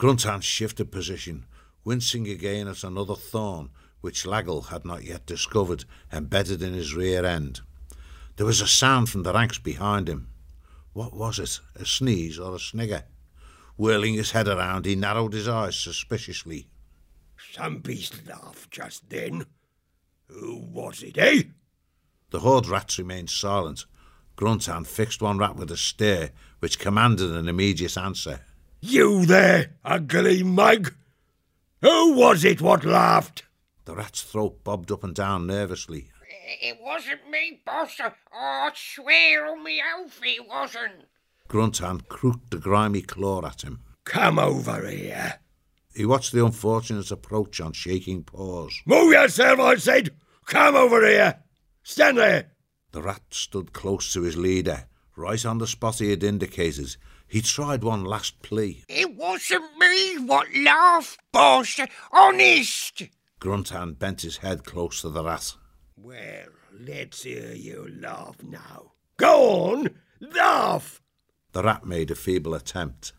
Grunthand shifted position, wincing again at another thorn which Laggle had not yet discovered embedded in his rear end. There was a sound from the ranks behind him. What was it? A sneeze or a snigger? Whirling his head around, he narrowed his eyes suspiciously. Some beast laughed just then. Who was it, eh? The horde rats remained silent. Grunthand fixed one rat with a stare which commanded an immediate answer. You there, ugly mug? Who was it what laughed? The rat's throat bobbed up and down nervously. It wasn't me, boss. I'd swear on me oath it wasn't. Grunthand crooked a grimy claw at him. Come over here. He watched the unfortunate's approach on shaking paws. Move yourself, I said. Come over here. Stand there. The rat stood close to his leader, right on the spot he had indicated. He tried one last plea. It wasn't me what laughed, boss. Honest. Grunthand bent his head close to the rat. Well, let's hear you laugh now. Go on, laugh! The rat made a feeble attempt.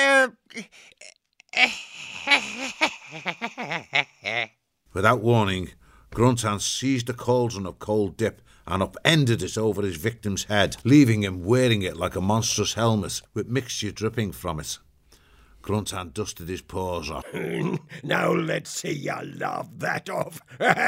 Without warning, Grunthand seized a cauldron of cold dip and upended it over his victim's head, leaving him wearing it like a monstrous helmet with mixture dripping from it. Grunthand dusted his paws off. Now let's see you laugh that off.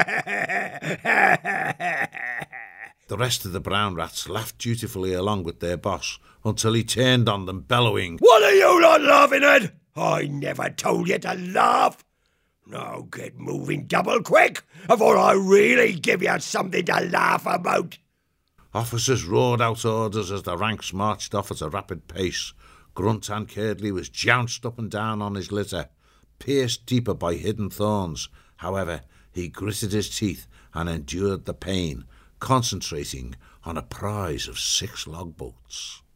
The rest of the brown rats laughed dutifully along with their boss until he turned on them, bellowing, What are you lot laughing at? I never told you to laugh. Now get moving double quick, before I really give you something to laugh about. Officers roared out orders as the ranks marched off at a rapid pace. Grunthand Curdley was jounced up and down on his litter, pierced deeper by hidden thorns. However, he gritted his teeth and endured the pain, concentrating on a prize of 6 logboats.